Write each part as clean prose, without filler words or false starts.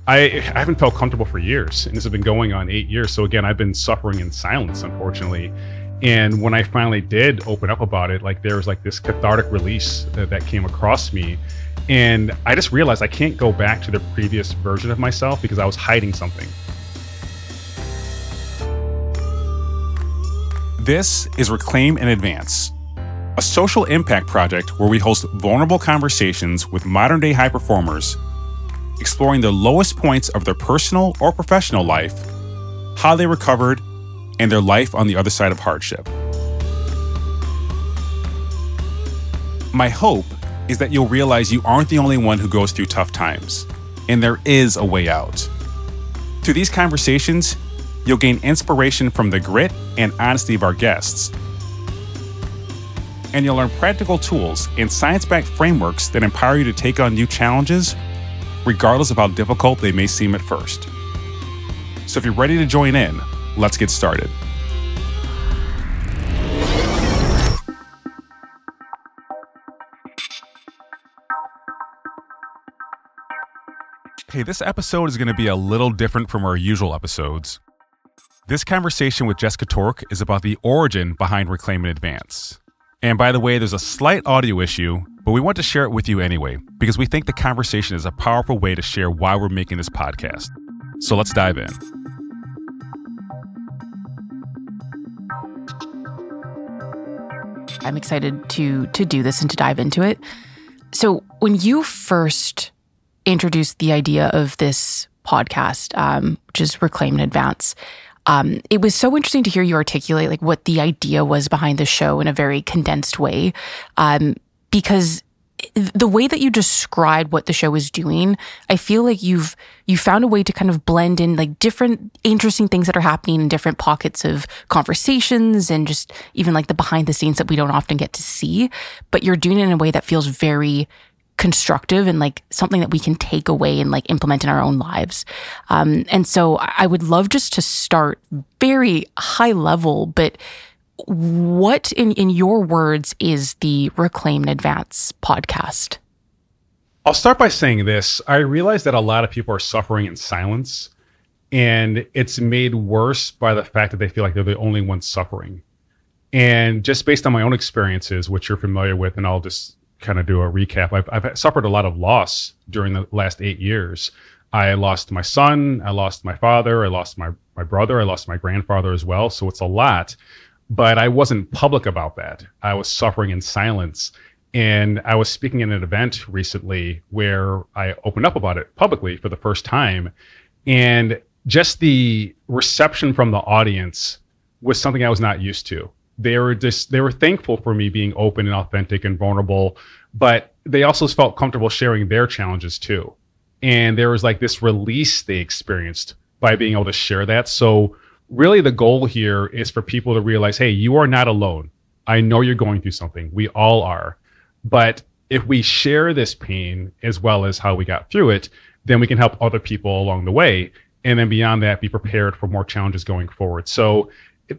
I haven't felt comfortable for years, and this has been going on 8 years. So again, I've been suffering in silence, unfortunately. And when I finally did open up about it, like there was like this cathartic release that came across me. And I just realized I can't go back to the previous version of myself because I was hiding something. This is Reclaim and Advance, a social impact project where we host vulnerable conversations with modern-day high performers, exploring the lowest points of their personal or professional life, how they recovered, and their life on the other side of hardship. My hope is that you'll realize you aren't the only one who goes through tough times, and there is a way out. Through these conversations, you'll gain inspiration from the grit and honesty of our guests. And you'll learn practical tools and science-backed frameworks that empower you to take on new challenges, regardless of how difficult they may seem at first. So if you're ready to join in, let's get started. Hey, this episode is going to be a little different from our usual episodes. This conversation with Jessica Tork is about the origin behind Reclaim and Advance. And by the way, there's a slight audio issue, but we want to share it with you anyway, because we think the conversation is a powerful way to share why we're making this podcast. So let's dive in. I'm excited to do this and to dive into it. So when you first introduced the idea of this podcast, which is Reclaim and Advance, it was so interesting to hear you articulate like what the idea was behind the show in a very condensed way, because the way that you described what the show is doing, I feel like you found a way to kind of blend in like different interesting things that are happening in different pockets of conversations and just even like the behind the scenes that we don't often get to see, but you're doing it in a way that feels very constructive and like something that we can take away and like implement in our own lives. And so I would love just to start very high level, but what in your words is the Reclaim and Advance podcast? I'll start by saying this. I realize that a lot of people are suffering in silence, and it's made worse by the fact that they feel like they're the only ones suffering. And just based on my own experiences, which you're familiar with, and I'll just kind of do a recap. I've suffered a lot of loss during the last 8 years. I lost my son, I lost my father, I lost my brother, I lost my grandfather as well. So it's a lot, but I wasn't public about that. I was suffering in silence. And I was speaking at an event recently where I opened up about it publicly for the first time. And just the reception from the audience was something I was not used to. They were thankful for me being open and authentic and vulnerable, but they also felt comfortable sharing their challenges too. And there was like this release they experienced by being able to share that. So really the goal here is for people to realize, hey, you are not alone. I know you're going through something. We all are. But if we share this pain as well as how we got through it, then we can help other people along the way. And then beyond that, be prepared for more challenges going forward. So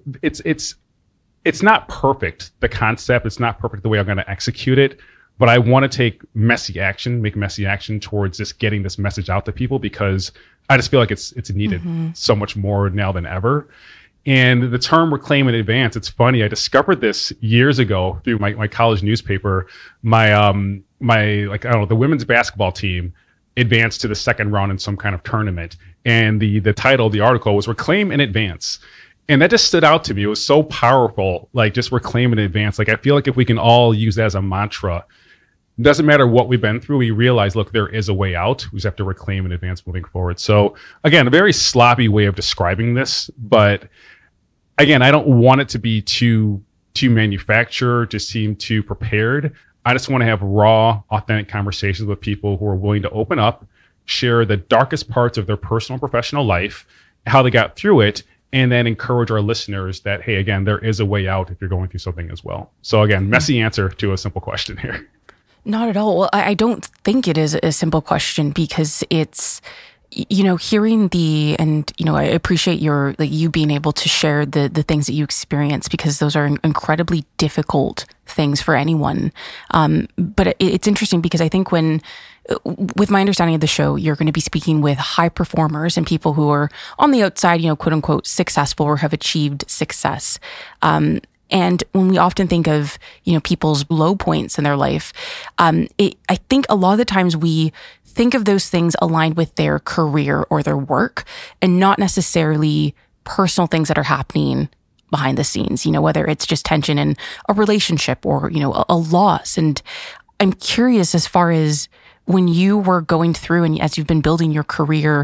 it's not perfect, the concept. It's not perfect the way I'm going to execute it, but I want to take make messy action towards just getting this message out to people, because I just feel like it's needed so much more now than ever. And the term Reclaim and Advance, it's funny. I discovered this years ago through my college newspaper. The women's basketball team advanced to the second round in some kind of tournament. And the title of the article was Reclaim and Advance. And that just stood out to me. It was so powerful, like just Reclaim and Advance. Like I feel like if we can all use that as a mantra, it doesn't matter what we've been through, we realize, look, there is a way out. We just have to reclaim and advance moving forward. So again, a very sloppy way of describing this, but again, I don't want it to be too manufactured, to seem too prepared. I just want to have raw, authentic conversations with people who are willing to open up, share the darkest parts of their personal and professional life, how they got through it, and then encourage our listeners that, hey, again, there is a way out if you're going through something as well. So again, messy answer to a simple question here. Not at all. Well, I don't think it is a simple question, because it's hearing I appreciate you being able to share the things that you experience, because those are incredibly difficult things for anyone. But it's interesting because I think with my understanding of the show, you're going to be speaking with high performers and people who are on the outside, quote unquote, successful or have achieved success. And when we often think of, people's low points in their life, I think a lot of the times we think of those things aligned with their career or their work, and not necessarily personal things that are happening behind the scenes, whether it's just tension in a relationship or, a loss. And I'm curious, as far as when you were going through and as you've been building your career,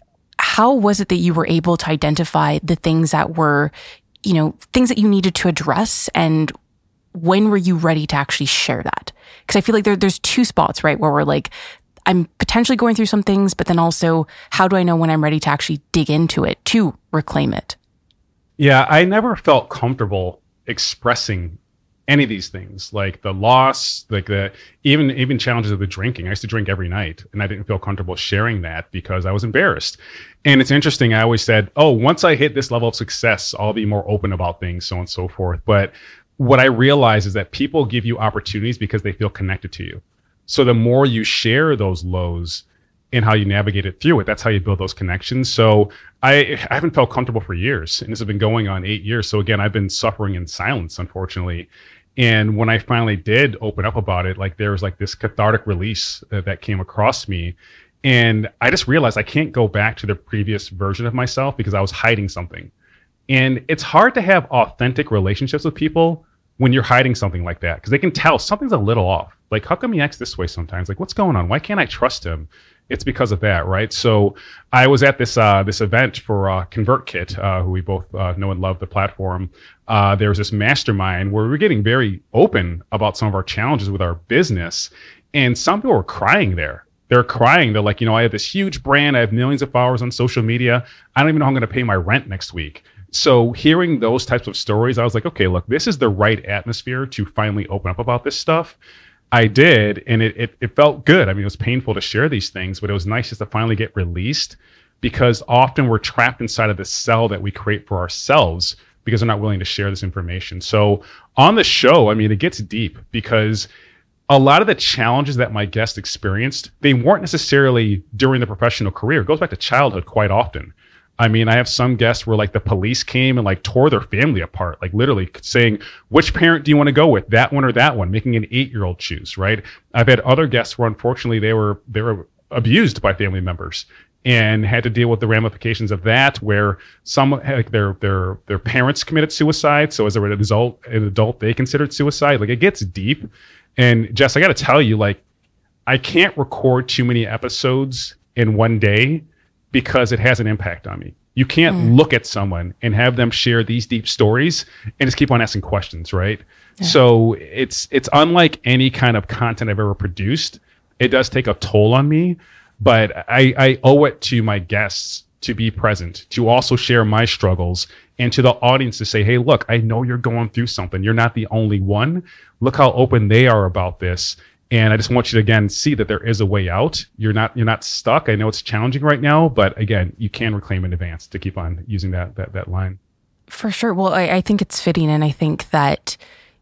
how was it that you were able to identify the things that were, things that you needed to address, and when were you ready to actually share that? Because I feel like there's two spots, right, where we're like, I'm potentially going through some things, but then also, how do I know when I'm ready to actually dig into it to reclaim it? Yeah, I never felt comfortable expressing any of these things, like the loss, like even challenges of the drinking. I used to drink every night, and I didn't feel comfortable sharing that because I was embarrassed. And it's interesting, I always said, once I hit this level of success, I'll be more open about things, so on and so forth. But what I realize is that people give you opportunities because they feel connected to you. So the more you share those lows and how you navigate it through it, that's how you build those connections. So I haven't felt comfortable for years, and this has been going on 8 years. So again, I've been suffering in silence, unfortunately. And when I finally did open up about it, like there was like this cathartic release that came across me. And I just realized I can't go back to the previous version of myself because I was hiding something. And it's hard to have authentic relationships with people when you're hiding something like that, because they can tell something's a little off. Like, how come he acts this way sometimes? Like, what's going on? Why can't I trust him? It's because of that, right? So I was at this event for ConvertKit, who we both know and love the platform. There was this mastermind where we were getting very open about some of our challenges with our business. And some people were crying there. They're crying. They're like, I have this huge brand. I have millions of followers on social media. I don't even know how I'm going to pay my rent next week. So hearing those types of stories, I was like, okay, look, this is the right atmosphere to finally open up about this stuff. I did, and it felt good. I mean, it was painful to share these things, but it was nice just to finally get released, because often we're trapped inside of this cell that we create for ourselves because we're not willing to share this information. So on the show, I mean, it gets deep because a lot of the challenges that my guests experienced, they weren't necessarily during the professional career. It goes back to childhood quite often. I mean, I have some guests where like the police came and like tore their family apart, like literally saying, which parent do you want to go with, that one or that one, making an 8-year-old choose, right? I've had other guests where unfortunately they were abused by family members and had to deal with the ramifications of that, where some like their parents committed suicide. So as an adult, they considered suicide. Like, it gets deep. And Jess, I got to tell you, like, I can't record too many episodes in one day, because it has an impact on me. You can't look at someone and have them share these deep stories and just keep on asking questions, right? Yeah. So it's unlike any kind of content I've ever produced. It does take a toll on me, but I owe it to my guests to be present, to also share my struggles, and to the audience to say, hey, look, I know you're going through something. You're not the only one. Look how open they are about this. And I just want you to, again, see that there is a way out. You're not stuck. I know it's challenging right now, but again, you can reclaim in advance, to keep on using that line. For sure. Well, I think it's fitting. And I think that,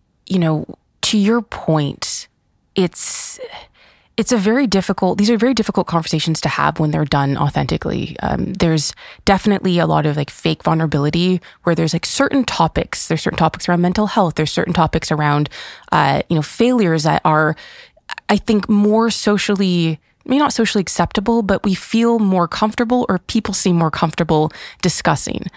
to your point, these are very difficult conversations to have when they're done authentically. There's definitely a lot of like fake vulnerability where there's like certain topics around mental health. There's certain topics around, failures that are, I think, more socially, maybe not socially acceptable, but we feel more comfortable, or people seem more comfortable discussing.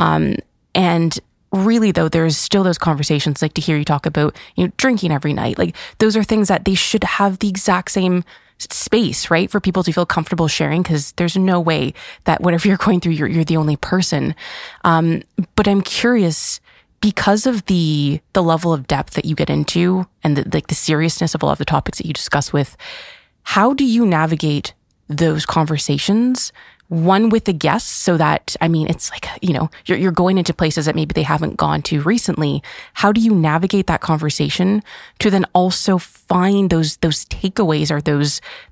And really, though, there's still those conversations, like to hear you talk about, drinking every night. Like, those are things that they should have the exact same space, right, for people to feel comfortable sharing, because there's no way that whatever you're going through, you're the only person. But I'm curious, because of the level of depth that you get into and the seriousness of a lot of the topics that you discuss with, how do you navigate those conversations? One, with the guests, so that, I mean, it's like, you're going into places that maybe they haven't gone to recently. How do you navigate that conversation to then also find those takeaways, or those like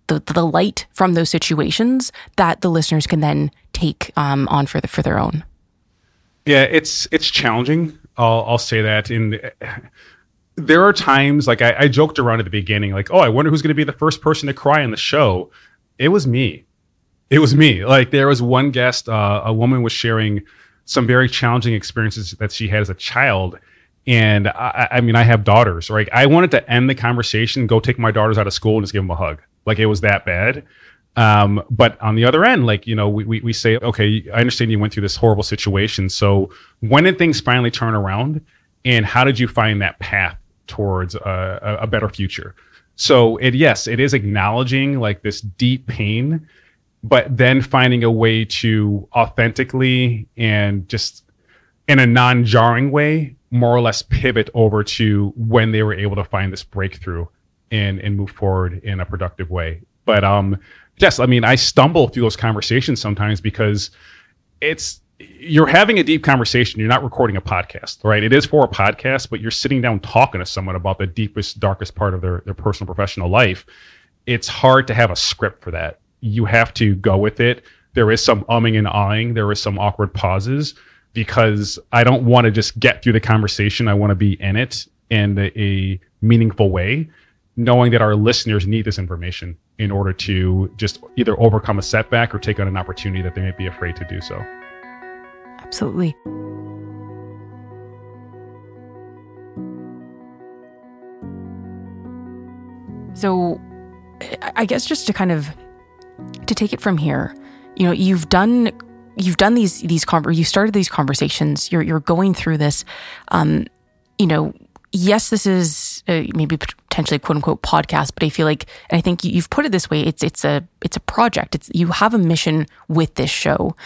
the light from those situations that the listeners can then take on for their own. Yeah, it's challenging. I'll say that. There are times, like I joked around at the beginning, like, oh, I wonder who's going to be the first person to cry on the show. It was me. Like, there was one guest, a woman was sharing some very challenging experiences that she had as a child. And I mean, I have daughters, right? I wanted to end the conversation, go take my daughters out of school and just give them a hug. Like, it was that bad. But on the other end, like, we say, okay, I understand you went through this horrible situation. So when did things finally turn around? And how did you find that path towards a better future? So it is acknowledging like this deep pain, but then finding a way to authentically and just in a non-jarring way, more or less pivot over to when they were able to find this breakthrough and move forward in a productive way. But yes, I mean, I stumble through those conversations sometimes because you're having a deep conversation. You're not recording a podcast, right? It is for a podcast, but you're sitting down talking to someone about the deepest, darkest part of their personal, professional life. It's hard to have a script for that. You have to go with it. There is some umming and ahhing. There is some awkward pauses because I don't want to just get through the conversation. I want to be in it in a meaningful way, knowing that our listeners need this information in order to just either overcome a setback or take on an opportunity that they may be afraid to do so. Absolutely. So I guess just to kind of to take it from here, you started these conversations, you're going through this, yes, this is maybe potentially a quote unquote podcast, but I feel like, and I think you've put it this way, it's a project. You have a mission with this show.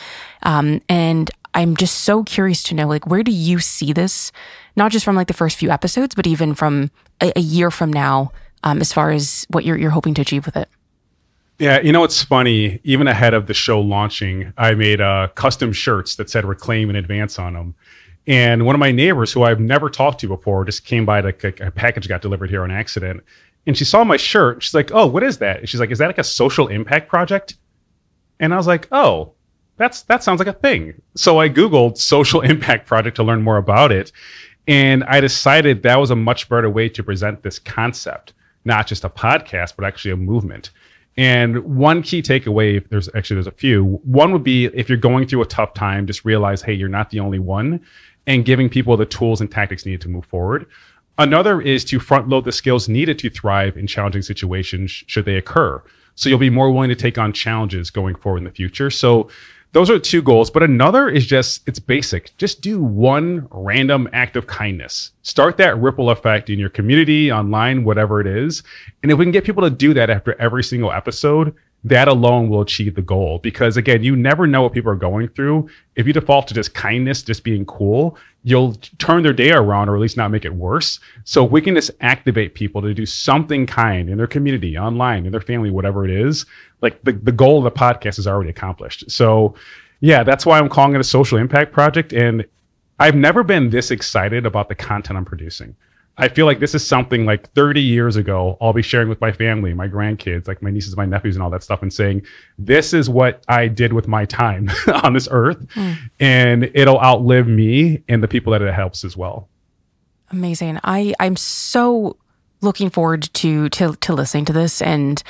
And I'm just so curious to know, like, where do you see this, not just from like the first few episodes, but even from a year from now, as far as what you're hoping to achieve with it? Yeah, it's funny. Even ahead of the show launching, I made custom shirts that said "Reclaim in Advance" on them. And one of my neighbors, who I've never talked to before, just came by a package got delivered here on accident. And she saw my shirt. She's like, "Oh, what is that?" And she's like, "Is that like a social impact project?" And I was like, "Oh, that sounds like a thing." So I Googled social impact project to learn more about it. And I decided that was a much better way to present this concept, not just a podcast, but actually a movement. And one key takeaway, there's a few. One would be, if you're going through a tough time, just realize, hey, you're not the only one, and giving people the tools and tactics needed to move forward. Another is to front load the skills needed to thrive in challenging situations should they occur. So you'll be more willing to take on challenges going forward in the future. So those are two goals. But another is it's basic. Just do one random act of kindness. Start that ripple effect in your community, online, whatever it is. And if we can get people to do that after every single episode, that alone will achieve the goal. Because again, you never know what people are going through. If you default to just kindness, just being cool, you'll turn their day around, or at least not make it worse. So if we can just activate people to do something kind in their community, online, in their family, whatever it is, like the goal of the podcast is already accomplished. So yeah, that's why I'm calling it a social impact project. And I've never been this excited about the content I'm producing. I feel like this is something like 30 years ago, I'll be sharing with my family, my grandkids, like my nieces, my nephews, and all that stuff, and saying, this is what I did with my time on this earth. And it'll outlive me and the people that it helps as well. Amazing. I'm so looking forward to listening to this, and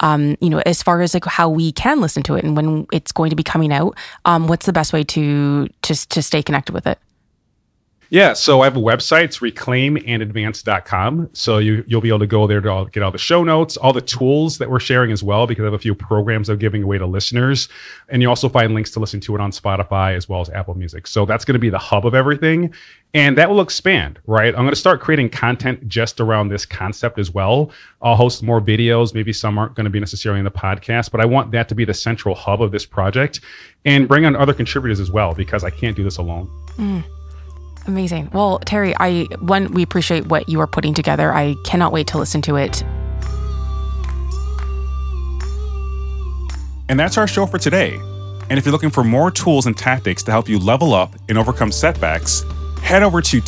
as far as like how we can listen to it and when it's going to be coming out, what's the best way to stay connected with it? Yeah, so I have a website. It's reclaimandadvance.com. So you'll be able to go there to get all the show notes, all the tools that we're sharing as well, because I have a few programs I'm giving away to listeners. And you also find links to listen to it on Spotify as well as Apple Music. So that's going to be the hub of everything. And that will expand, right? I'm going to start creating content just around this concept as well. I'll host more videos. Maybe some aren't going to be necessarily in the podcast, but I want that to be the central hub of this project, and bring on other contributors as well, because I can't do this alone. Amazing. Well, Terry, we appreciate what you are putting together. I cannot wait to listen to it. And that's our show for today. And if you're looking for more tools and tactics to help you level up and overcome setbacks, head over to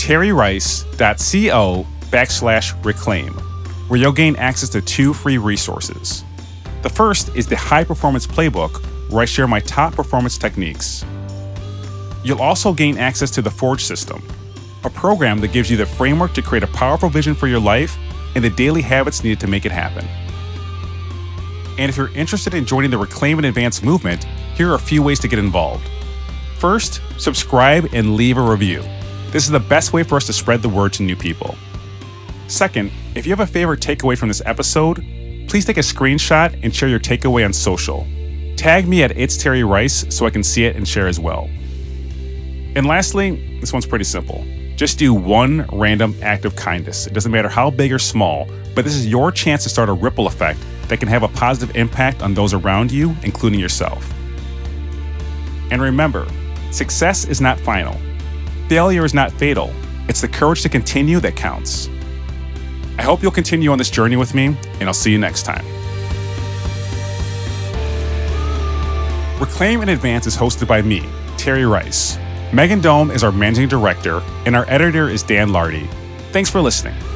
terryrice.co/reclaim, where you'll gain access to 2 free resources. The first is the High Performance Playbook, where I share my top performance techniques. You'll also gain access to the Forge system, a program that gives you the framework to create a powerful vision for your life and the daily habits needed to make it happen. And if you're interested in joining the Reclaim and Advance movement, here are a few ways to get involved. First, subscribe and leave a review. This is the best way for us to spread the word to new people. Second, if you have a favorite takeaway from this episode, please take a screenshot and share your takeaway on social. Tag me at It's Terry Rice so I can see it and share as well. And lastly, this one's pretty simple. Just do one random act of kindness. It doesn't matter how big or small, but this is your chance to start a ripple effect that can have a positive impact on those around you, including yourself. And remember, success is not final. Failure is not fatal. It's the courage to continue that counts. I hope you'll continue on this journey with me, and I'll see you next time. Reclaim and Advance is hosted by me, Terry Rice. Megan Dome is our managing director, and our editor is Dan Lardy. Thanks for listening.